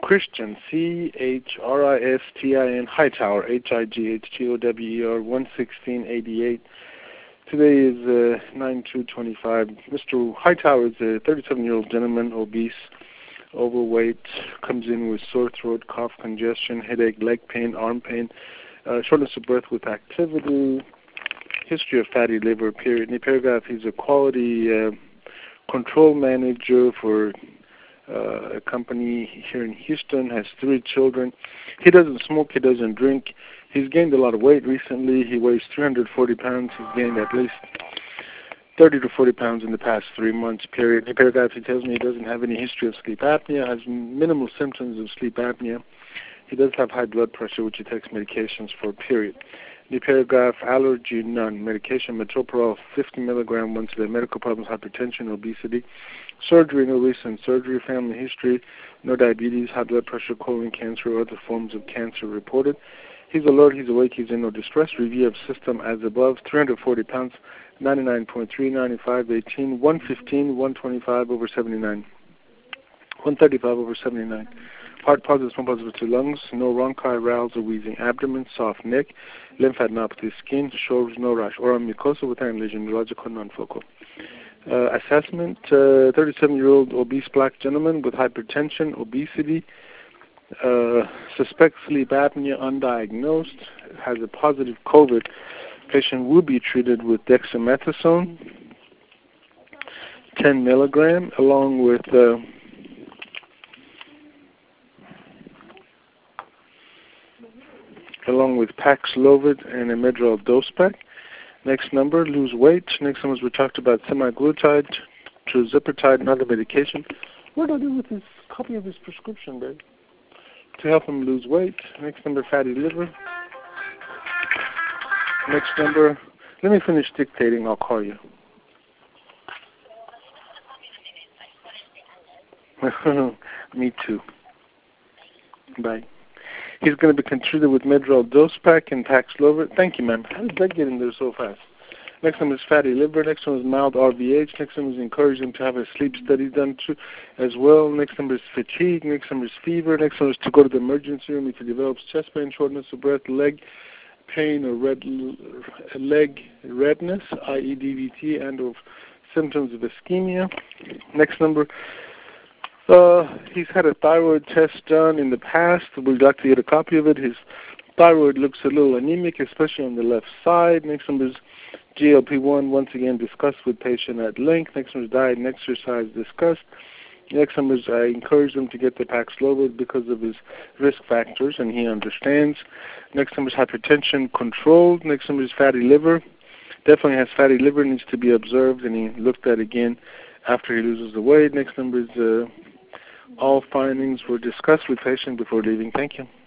Christian, Christin, Hightower, Hightower, 11688. Today is 9/2/25. Mr. Hightower is a 37-year-old gentleman, obese, overweight, comes in with sore throat, cough, congestion, headache, leg pain, arm pain, shortness of breath with activity, history of fatty liver, period. In the paragraph, he's a quality control manager for a company here in Houston, has 3 children. He doesn't smoke, he doesn't drink. He's gained a lot of weight recently. He weighs 340 pounds. He's gained at least 30 to 40 pounds in the past 3 months, period. In the paragraph, he tells me he doesn't have any history of sleep apnea, has minimal symptoms of sleep apnea. He does have high blood pressure, which he takes medications for, period. In the paragraph, allergy, none. Medication, metoprolol, 50 milligram once a day. Medical problems, hypertension, obesity. Surgery, no recent surgery. Family history, no diabetes, high blood pressure, colon cancer, or other forms of cancer reported. He's alert, he's awake, he's in no distress. Review of system as above. 340 pounds, 99.3, 95, 18, 115, 125 over 79. 135 over 79. Heart positive, small positive to lungs, no rhonchi, arousal, wheezing, abdomen, soft neck, lymphadenopathy, skin, shoulders, no rash, oral mucosa with hand lesion, neurological, non-focal. Assessment, 37-year-old obese black gentleman with hypertension, obesity, suspects sleep apnea, undiagnosed, has a positive COVID. Patient will be treated with dexamethasone, 10 milligram, along with Paxlovid and a Medrol dose pack. Next number, lose weight. Next number, we talked about semaglutide, tirzepatide, and other medication. What do I do with his copy of his prescription, babe? To help him lose weight. Next number, fatty liver. Next number, let me finish dictating, I'll call you. Me too. Bye. He's going to be treated with Medrol dose pack and Paxlovid. Thank you, ma'am. How did that get in there so fast? Next one is fatty liver. Next one is mild RVH. Next one is encourage him to have a sleep study done too, as well. Next one is fatigue. Next one is fever. Next one is to go to the emergency room if he develops chest pain, shortness of breath, leg pain, or leg redness, i.e. DVT, and or symptoms of ischemia. Next number. He's had a thyroid test done in the past. We'd like to get a copy of it. His thyroid looks a little anemic, especially on the left side. Next number is GLP-1, once again discussed with patient at length. Next number is diet and exercise discussed. Next number is I encourage him to get the Paxlovid because of his risk factors, and he understands. Next number is hypertension controlled. Next number is fatty liver. Definitely has fatty liver, needs to be observed, and he looked at again after he loses the weight. Next number is all findings were discussed with patient before leaving. Thank you.